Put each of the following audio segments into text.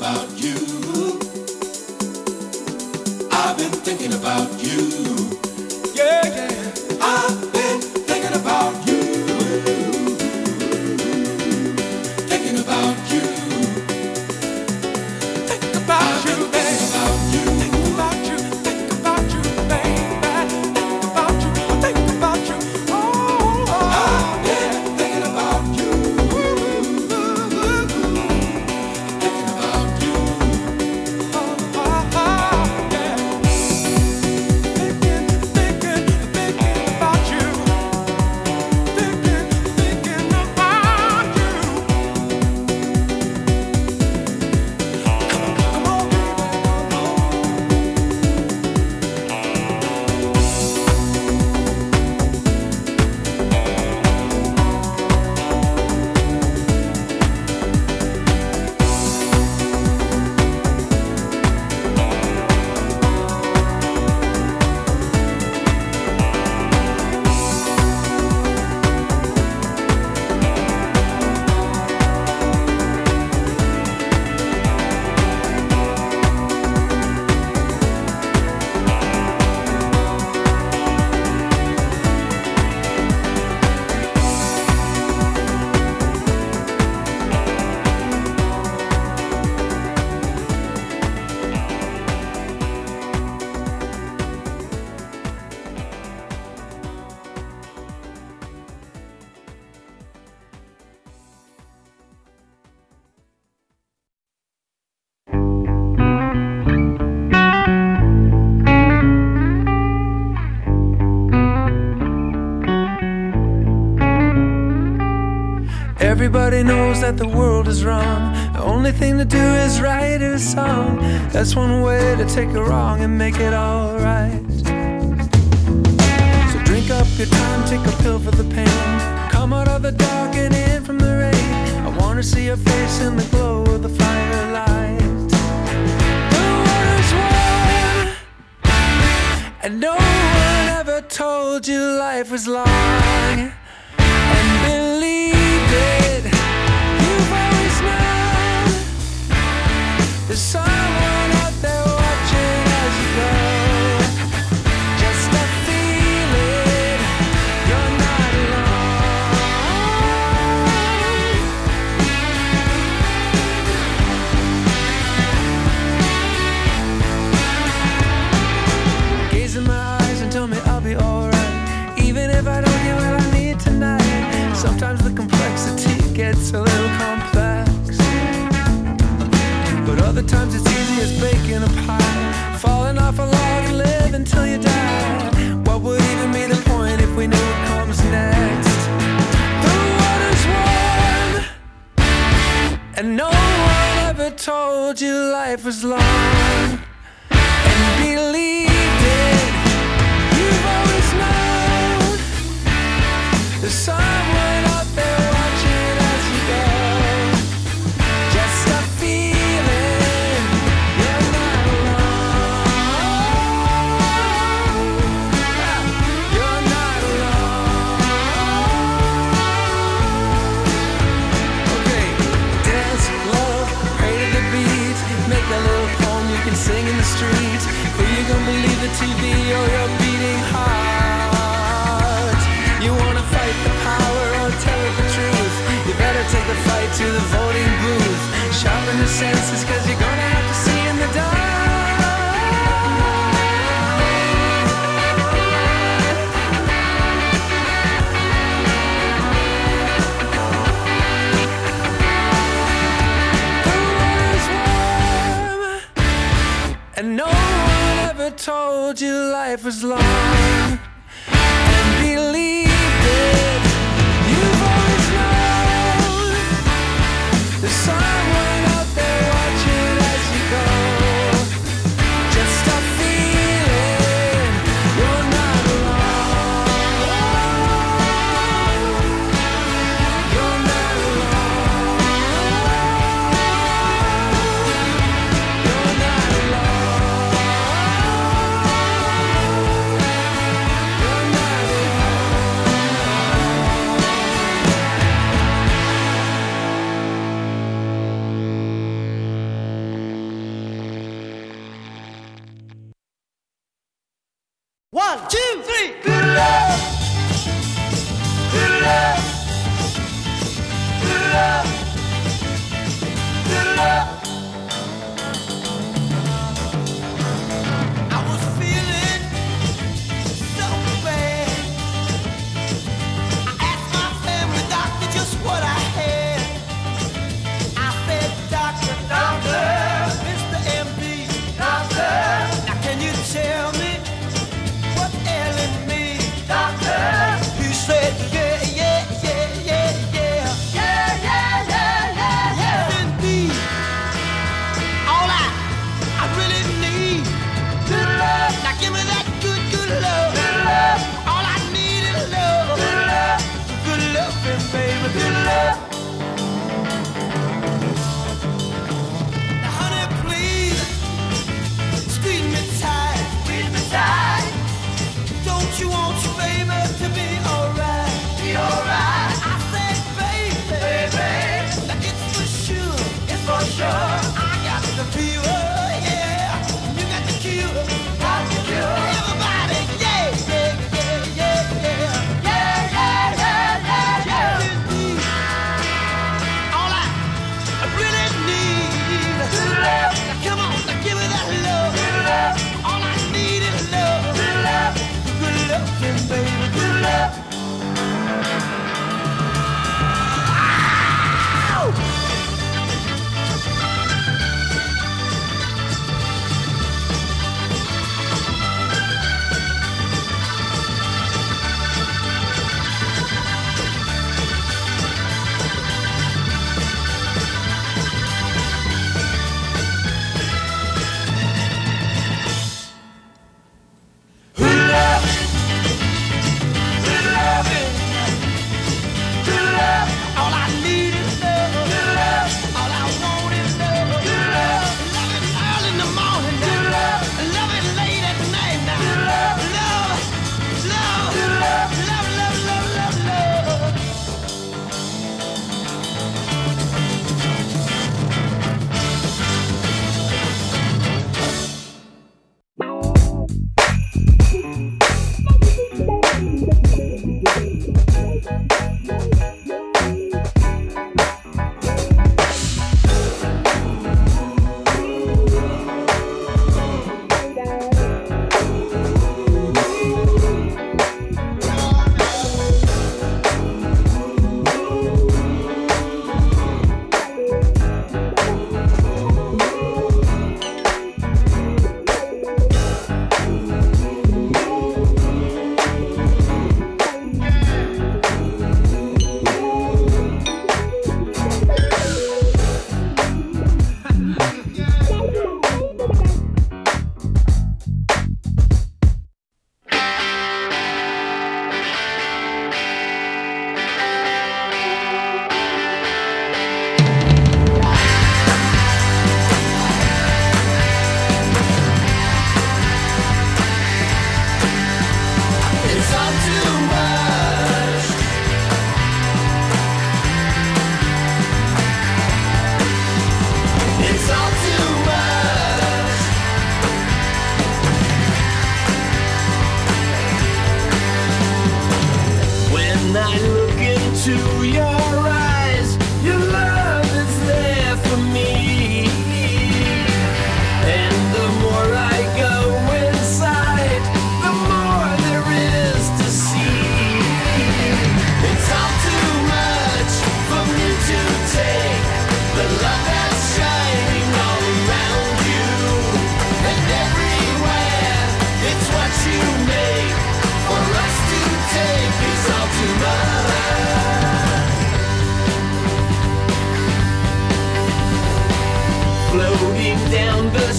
about you. I've been thinking about you. Yeah, yeah. I've been thinking about you. Thinking about you. Think about you, baby. Think about you. Think about you, baby. Think about you. Think about you. Oh, I've been thinking about you. Thinking about you. Yeah. Thinking about you. Thinking about you. Come on, baby, come on. Everybody knows that the world is wrong. The only thing to do is write a song. That's one way to take a wrong and make it alright. So drink up your time, take a pill for the pain. Come out of the dark and in from the rain. I wanna see your face in the glow of the firelight. The water's warm, and no one ever told you life was long. And believe it, you've always known there's someone out there watching as you go. Just a feeling you're not alone. Gaze in my eyes and tell me I'll be alright, even if I don't get what I need tonight. Sometimes the complexity gets a little complex, but other times it's easy as baking a pie, falling off a log and live until you die. What would even be the point if we knew what comes next? The water's warm, and no one ever told you life was long. And believed it, you've always known there's someone out there watching as you go. Just a feeling you're not alone. You're not alone. Okay, dance, love, pray to the beat. Make a little poem you can sing in the street. Who you gonna believe, the TV or your beating heart? You wanna fight the power or tell it the truth? You better take the fight to the voting booth. Sharpen your senses, cause you're gonna have to see in the dark. The water's warm, and no one ever told you life was long. And believed it, you've always known there's someone out there watching as you go. Just a feeling you're not alone. You're not alone. You're not alone. You're not alone.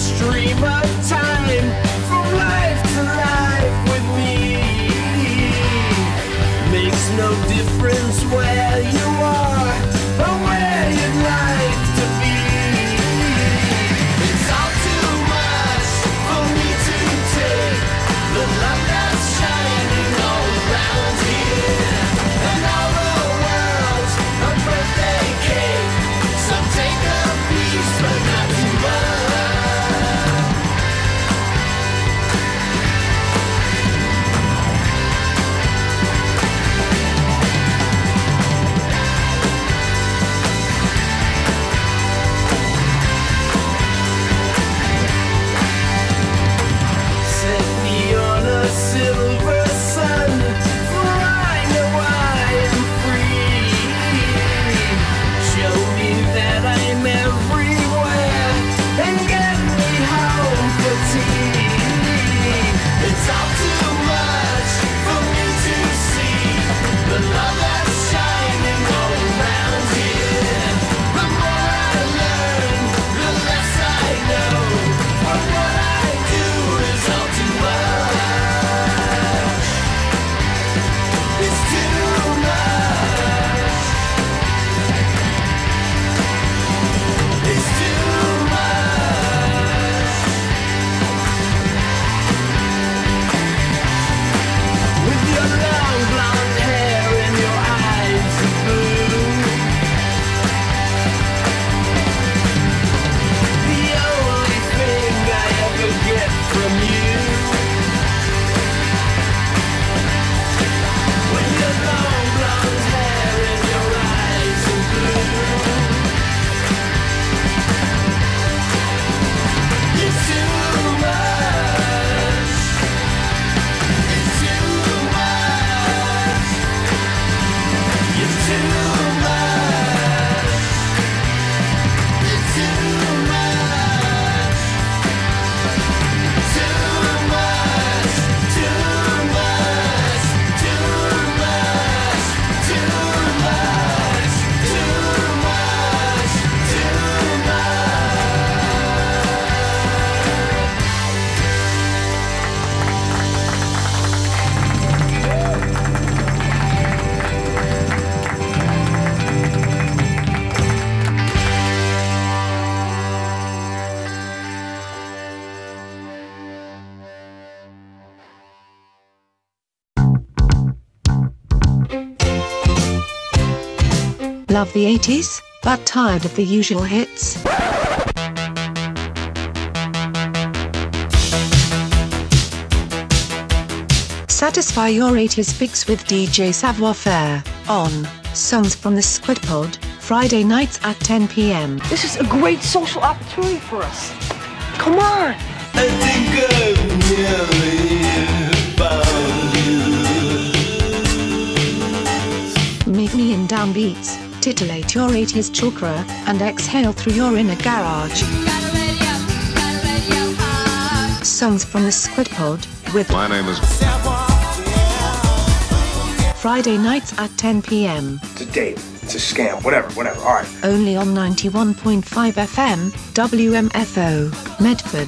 stream of time from life to life with me. Makes no difference where you are or where you'd like to be. It's all too much for me to take. The love that's shining all around here, and all the world's a birthday cake. So take a piece, but not too much. Set me on a silver sun, for I know I am free. Show me that I'm everywhere, and get me home for tea. It's all too much for me to see. The love that's shining all around here. The more I learn, the less I know. But what I do is all too much. It's too much. It's too much. With your long blonde hair and your eyes of blue, the only thing I ever get from you. With your long blonde hair and your eyes of blue, it's too much. It's too much. You're too much. It's too much. Too much. Too much. Too much. Too much. Too much. Too Love the 80s, but tired of the usual hits? Satisfy your 80s fix with DJ Savoir Faire on Songs from the Squid Pod, Friday nights at 10 p.m. This is a great social opportunity for us. Come on. I think I've nearly found you. Meet me in downbeats, titillate your 80s chakra, and exhale through your inner garage. Songs from the Squid Pod with My name is Friday nights at 10 p.m. It's a date. It's a scam. Whatever. All right. Only on 91.5 FM, WMFO, Medford.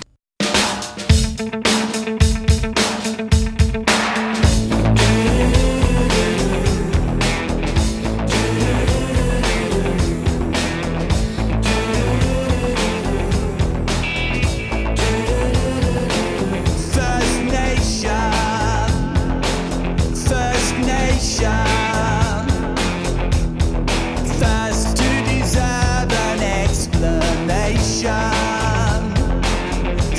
First to deserve an explanation.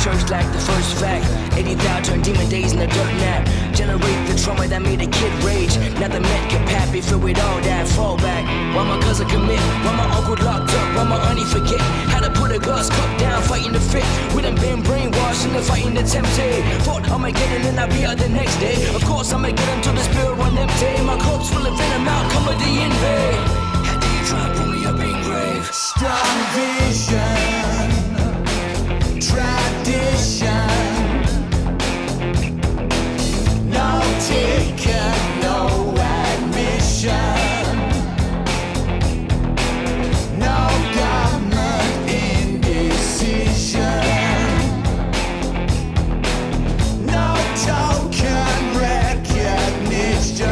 church like the first fact. 80,000 turned demon days in the dirt nap. Generate the trauma that made a kid rage. Now the men can happy, filled with all that fallback. Why my cousin commit? Why my uncle locked up? Why my auntie forget how to put a glass cup down, fighting the fit? We done been brainwashed and fighting the tempted. Thought I'ma get it and I'll be out the next day. Of course I'ma get into the spirit run empty. My corpse full of venom, outcome of the invade. How do you try to pull me up in grave? Strong vision, tradition, no taker, no admission, no government indecision, no token recognition.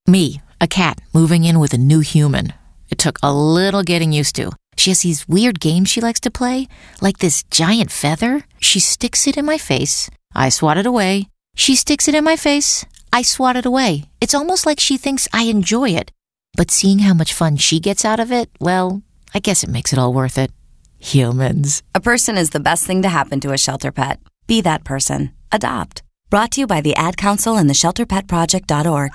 Me, a cat, moving in with a new human. It took a little getting used to. She has these weird games she likes to play, like this giant feather. She sticks it in my face. I swat it away. She sticks it in my face. I swat it away. It's almost like she thinks I enjoy it. But seeing how much fun she gets out of it, well, I guess it makes it all worth it. Humans. A person is the best thing to happen to a shelter pet. Be that person. Adopt. Brought to you by the Ad Council and the ShelterPetProject.org.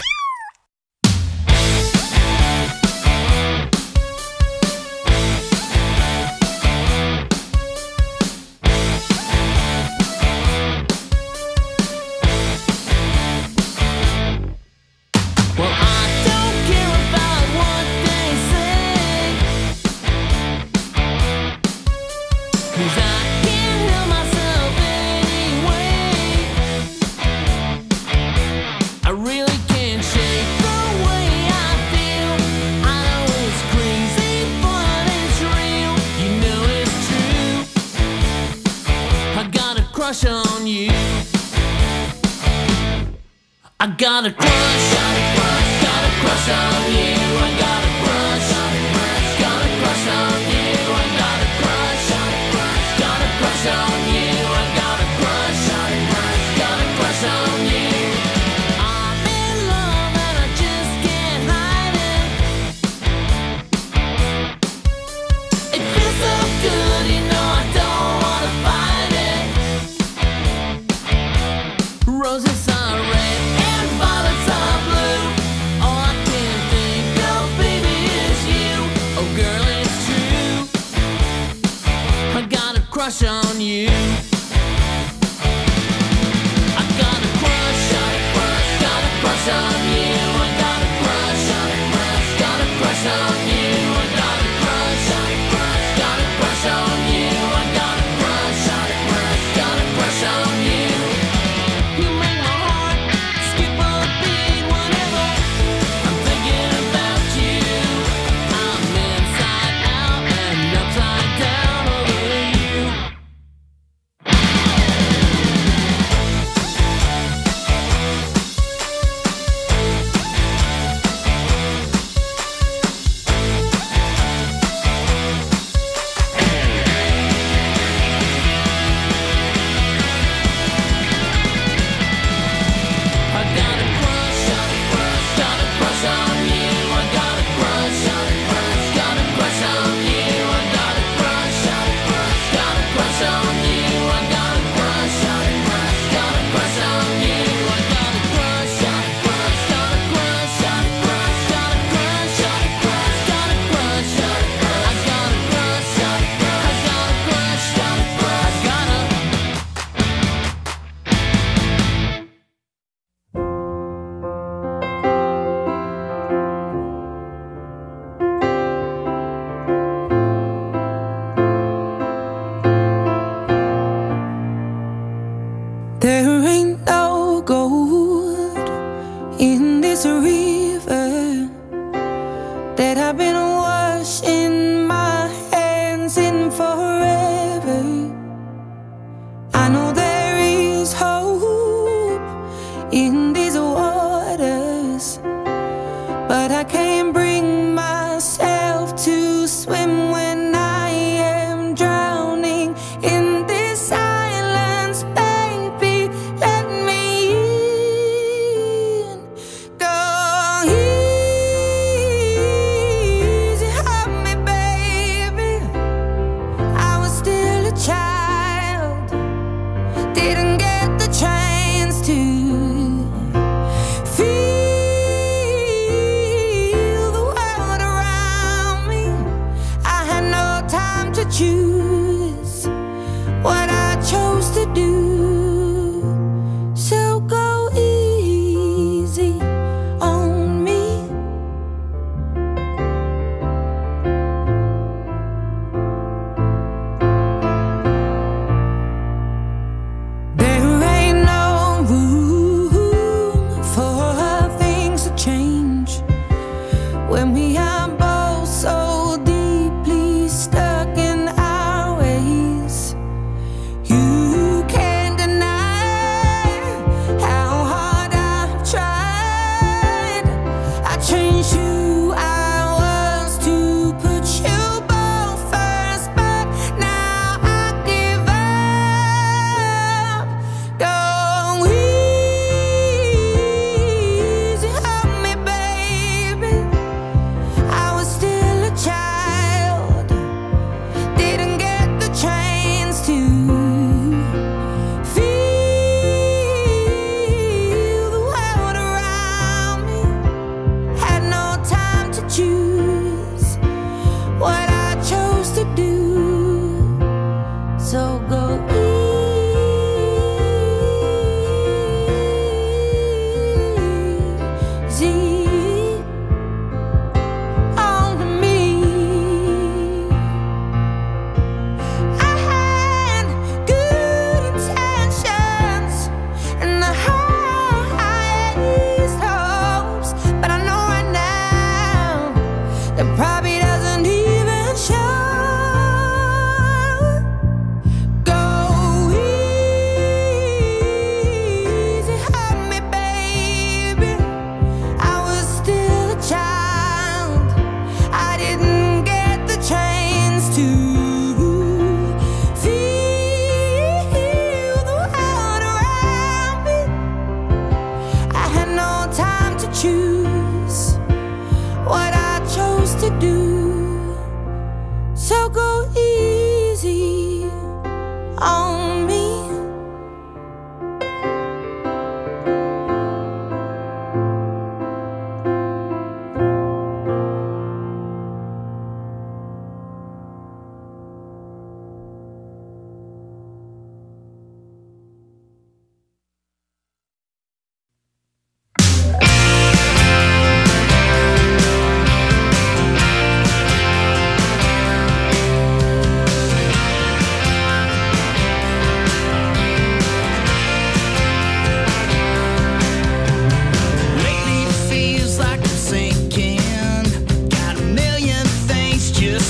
Well, I don't care about what they say, 'cause I can't help myself anyway. I really can't shake the way I feel. I know it's crazy, but it's real. You know it's true. I got a crush on you. I got a crush on you. Got a crush on you. I got a crush on you. Got a crush on you. I got a crush on you. Got a crush on you. I got a crush on you. Got a crush on you. I'm in love and I just can't hide it. It feels so good, you know I don't wanna fight it. Roses are red and violets are blue. All I can think of, baby, is you. Oh, girl, it's true. I got a crush on you. I got a crush on you. Got a crush on you. I got a crush on you. Got a crush on you. I got a crush on you. Got a crush on you. I got a crush on you. Got a crush on you. You make my heart skip a beat whenever I'm thinking about you. I'm inside out and upside down over you.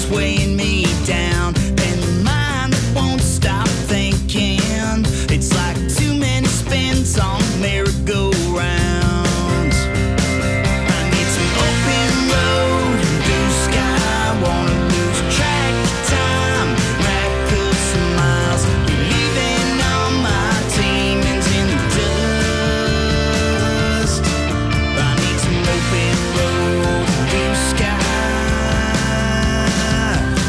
weighing me down, and the mind that won't stop thinking. It's like too many spins on merry-go-round. I need some open road, blue sky. Wanna lose track of time, rack up some miles, leaving all my demons in the dust. I need some open road, blue sky.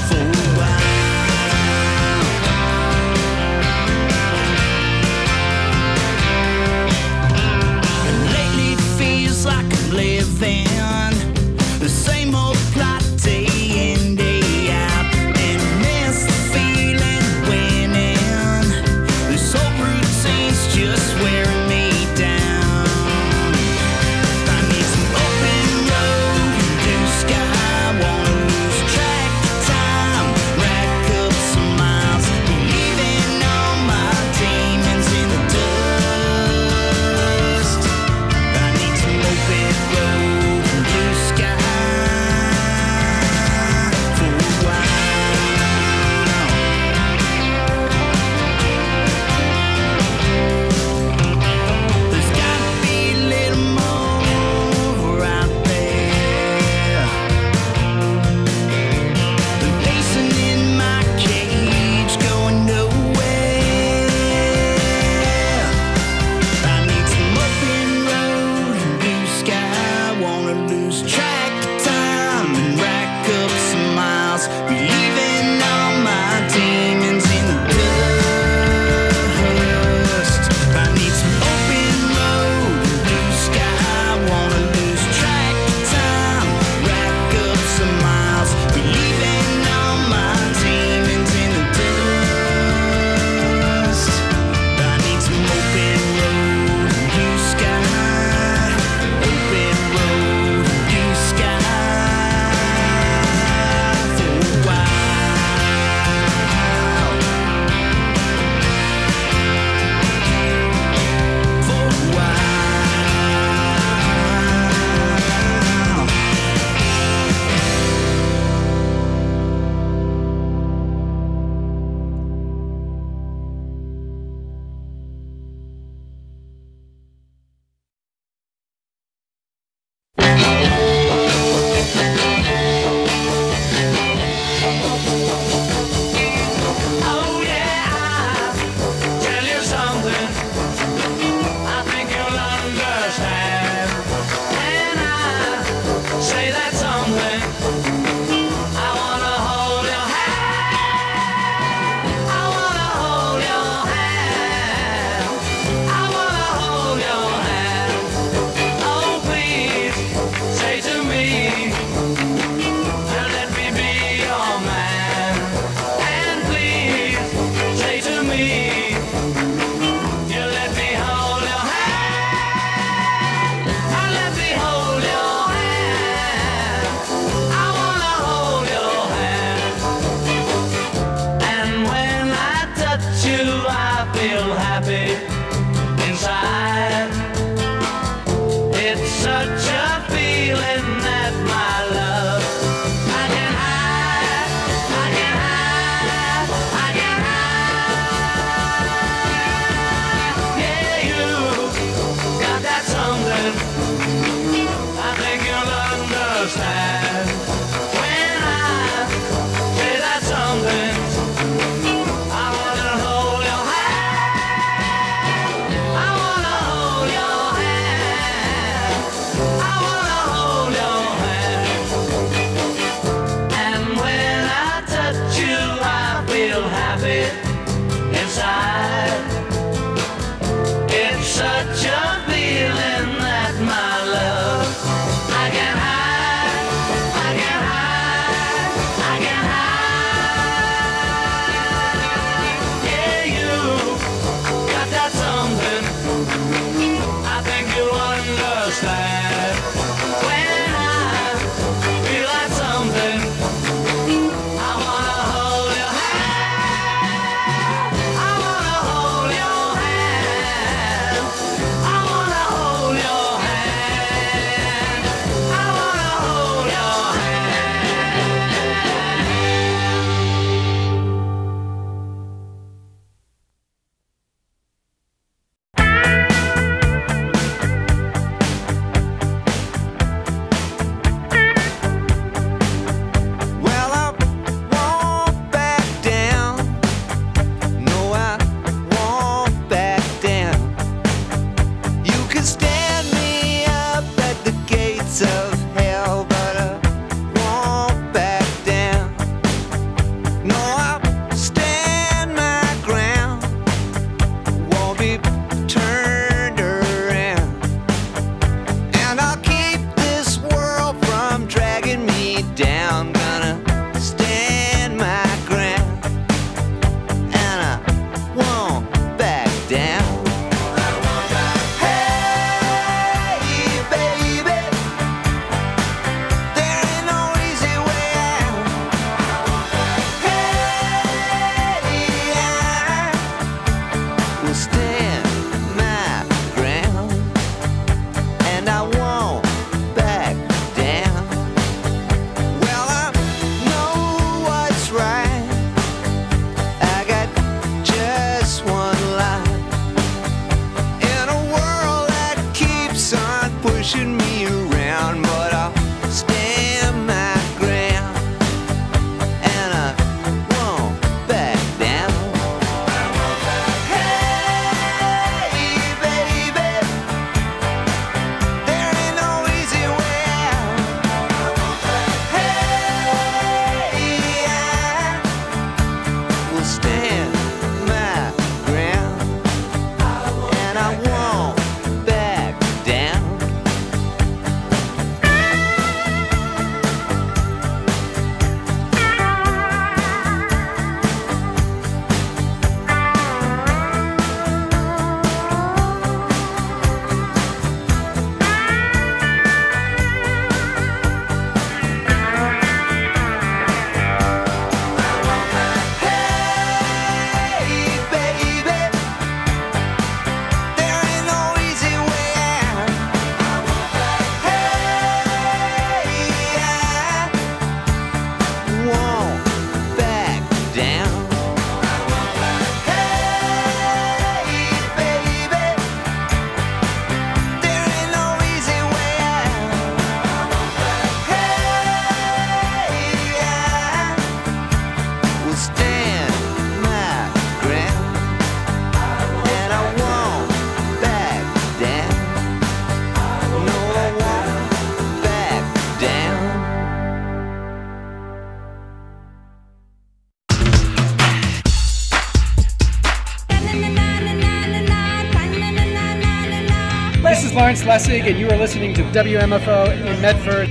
is Lawrence Lessig, and you are listening to WMFO in Medford.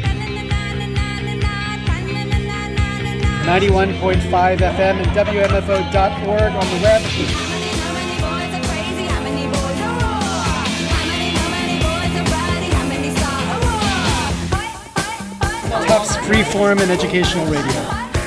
91.5 FM and WMFO.org on the web. Tufts Freeform and Educational Radio.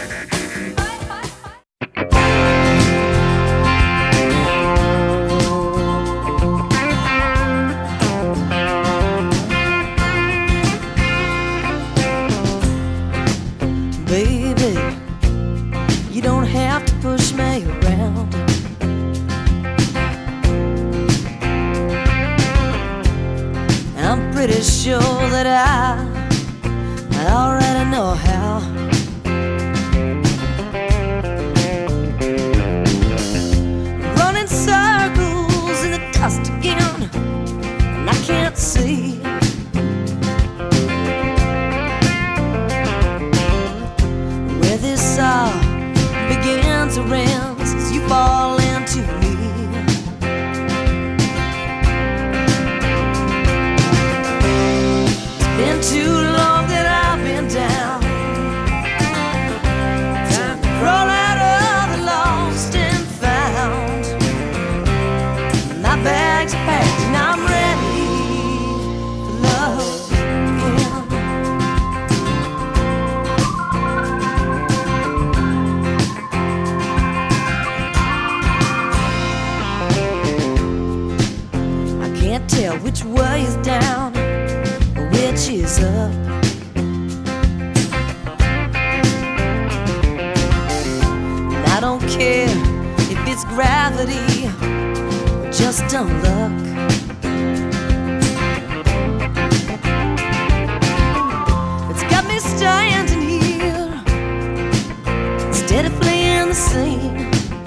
Baby, you don't have to push me around. I'm pretty sure that I already know how. Running circles in the dust again, and I can't see where this all begins or ends as you fall into me. It's been too long that I've been down. Time to crawl out of the lost and found. My bag's packed and I'm ready for love again. I can't tell which way is down or which is up. And I don't care if it's gravity or just dumb luck. It's got me standing here instead of fleeing the scene.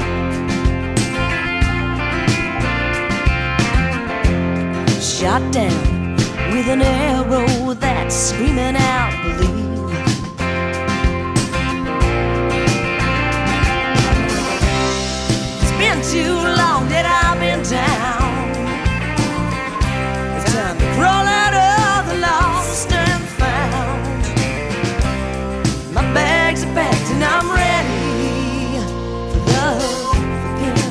Shot down with an arrow that's screaming out, believe. It's been too long that I've been down. It's time to crawl out of the lost and found. My bags are packed and I'm ready for love again.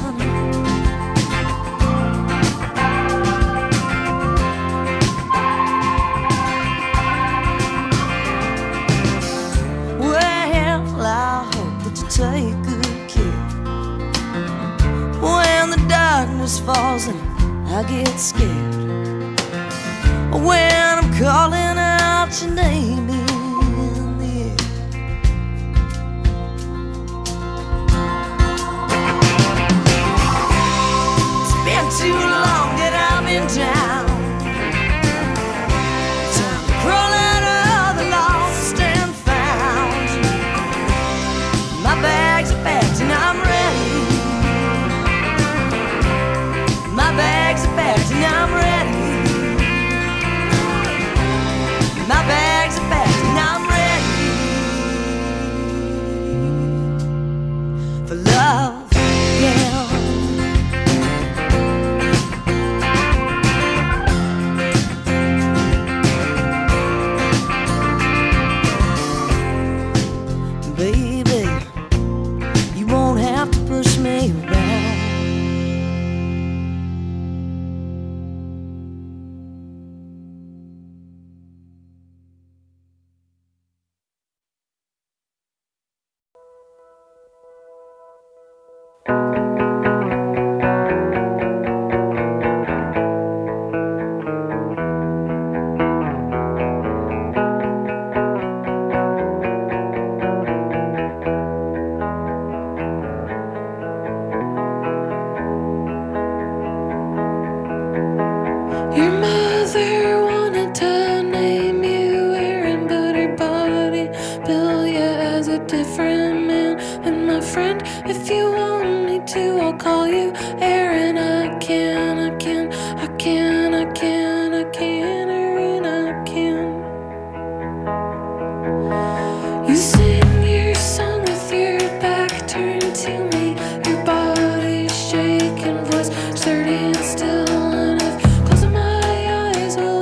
Take good care. When the darkness falls and I get scared, when I'm calling out your name in the air. It's been too long that I've been down. Time to crawl out of the lost and found. My bags are packed and I'm ready. My bags are packed and I'm ready. My bags are packed and I'm ready for love again. Baby, you won't have to push me around. Your mother wanted to name you Aaron, but her body built you as a different man. And my friend, if you want me to, I'll call you Aaron. I can, Aaron, I can. You sing your song with your back turned to me, your body shaking, voice sturdy and still enough. Closing my eyes will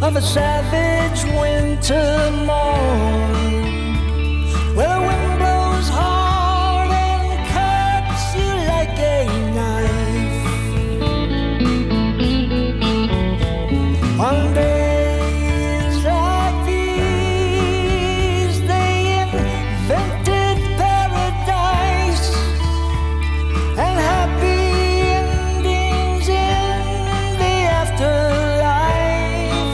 of a savage winter morn, where the wind blows hard and cuts you like a knife. On days like these, they invented paradise and happy endings in the afterlife.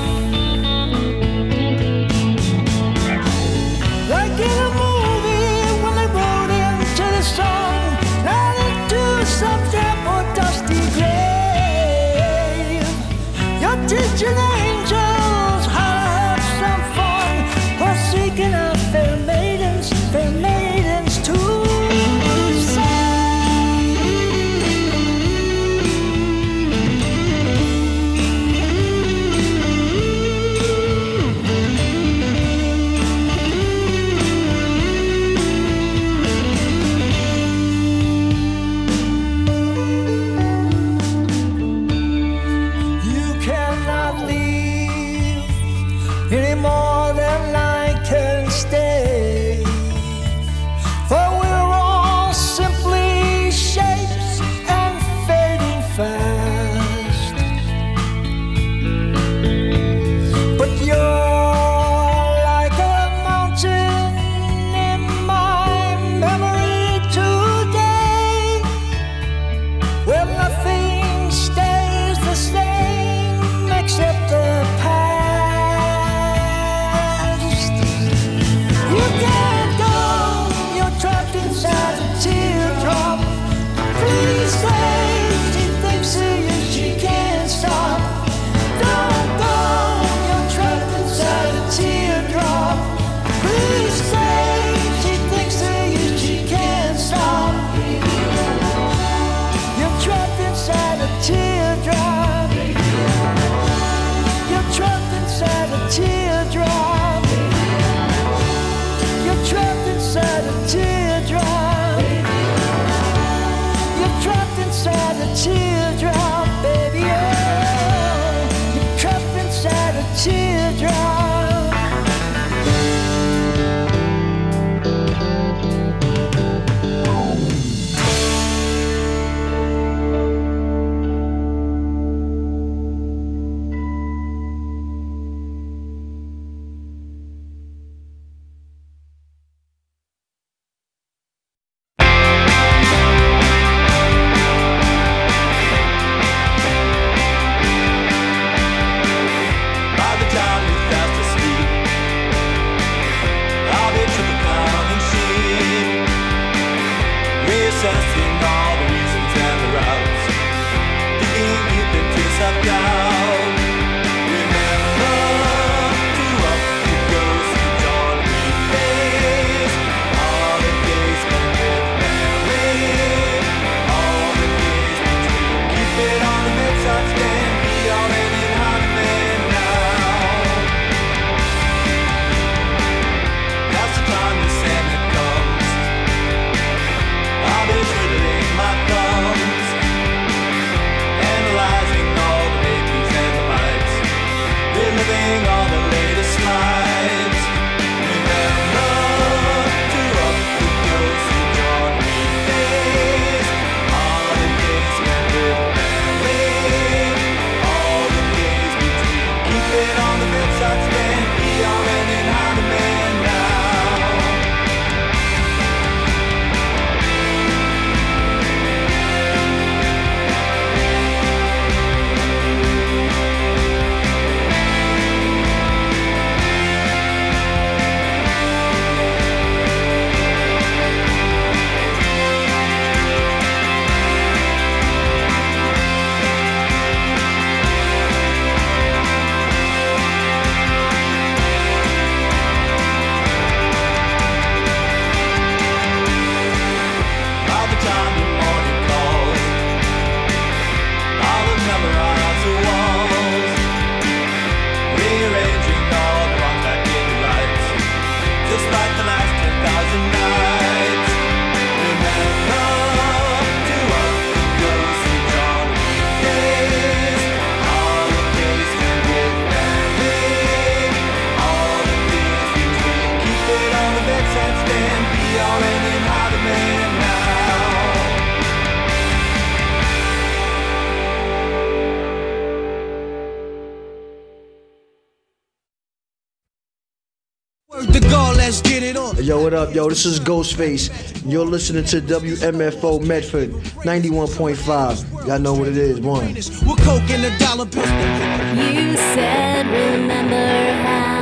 Like in a movie when they rode into the sun, not into some damp or dusty grave. You're teaching angels how to have some fun, while seeking out fair maidens to You cannot leave any more than I can stay, for we're all simply shapes and fading fast. But you're like a mountain in my memory today, where nothing stays the same except the past. You can't go, you're trapped inside a teardrop. Please say she thinks of you, she can't stop. Don't go, you're trapped inside a teardrop. Please say she thinks of you, she can't stop. You're trapped inside a teardrop. You're trapped inside a teardrop. You're trapped inside a teardrop. You're trapped inside a teardrop, baby. Oh, you're trapped inside a teardrop. By the time you're fast asleep, I'll be to the counting sheet, reassessing all the reasons and the routes, digging deep into self-doubt. Remember to up it goes to John Reed days, all the days spent with family, all the days between. Keep it on the bedside stand, be already in Honeyman now. That's the time the Santa comes, I'll be twiddling my thumbs, analyzing all the baby Yo, what up, yo? This is Ghostface. You're listening to WMFO Medford 91.5. Y'all know what it is. One. We're coke in a dollar bill. You said, remember how